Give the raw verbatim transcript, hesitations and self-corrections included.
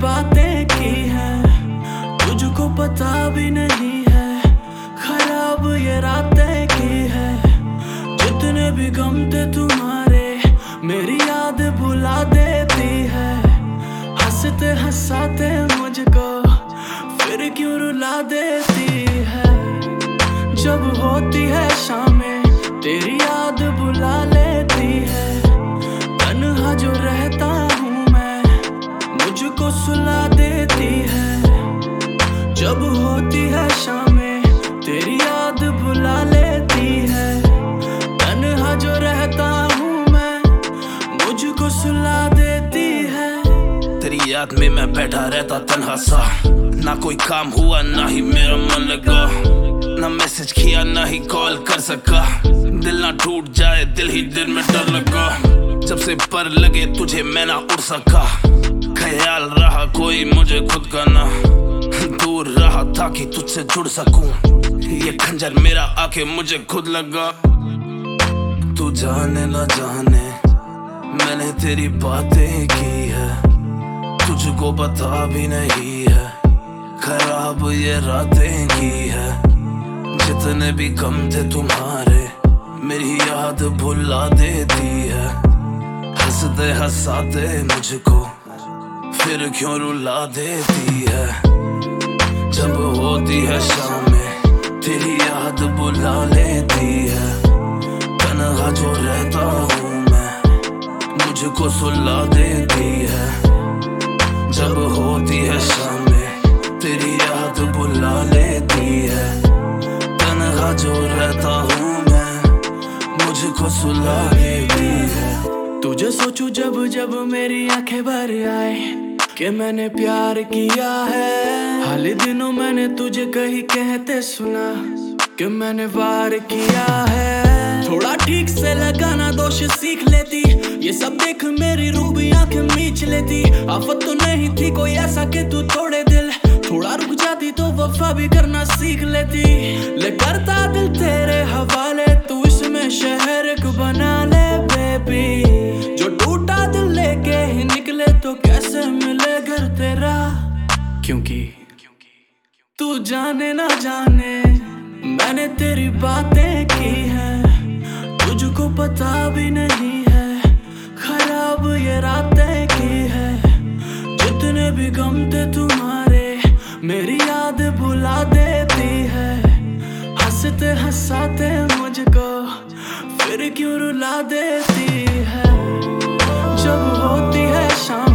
बातें की है, तुझको पता भी नहीं है। खराब ये रातें की है, जितने भी गम थे तुम्हारे मेरी याद भुला देती है। हंसते हंसाते मुझको फिर क्यों रुला देती है। जब होती है शामें तेरी याद बुला लेती है। तन्हा जो रहता हूँ मैं मुझको सुला देती है। जब होती है शामें तेरी याद बुला लेती है। तन्हा जो रहता हूँ मैं मुझको सुला देती है। तेरी याद में मैं बैठा रहता तन्हा सा, ना कोई काम हुआ ना ही मेरा मन लगा, ना मैसेज किया ना ही कॉल कर सका। दिल ना टूट जाए दिल ही दिल में डर लगा। जब से पर लगे तुझे मैं ना उड़ सका। ख्याल रहा कोई मुझे खुद का ना, दूर रहा ताकि तुझसे जुड़ सकूं। ये खंजर मेरा आके मुझे खुद लगा। तू जाने ना जाने मैंने तेरी बातें की है, तुझको पता भी नहीं है। खराब ये रातें की है, जितने भी गम थे तुम्हारे मेरी याद भुला देती है। हंसते हंसाते मुझको फिर क्यों रुला देती है। जब होती है शामें तेरी याद बुला लेती है। तन्हा जो रहता हूँ मैं मुझको सुला देती है। जब होती है शामें तेरी याद बुला लेती है। तन्हा जो रहता हूँ मैं मुझको सुला देती है। तुझे सोचूं जब जब मेरी आंखें भर आए कि मैंने प्यार किया है। हाल ही दिनों मैंने तुझे कहीं कहते सुना कि मैंने वार किया है। थोड़ा ठीक से लगाना दोष सीख लेती, ये सब देख मेरी रूह भी आंखें मीच लेती। आफत तो नहीं थी कोई ऐसा कि तू तोड़े दिल, थोड़ा रुक जाती तो वफा भी करना सीख लेती। ले करता दिल तेरे हवाले, तू इसमें शहर एक बना ले बेबी। जो टूटा दिल लेके ही निकले तो कैसे मिले घर तेरा। क्योंकि तू जाने ना जाने मैंने तेरी बातें की है, तुझको पता भी नहीं है। खराब ये रातें की है, जितने भी गम थे तुम्हारे मेरी याद भुला देती है। हंसते हंसाते मुझको फिर क्यों रुला देती है। जब होती है शाम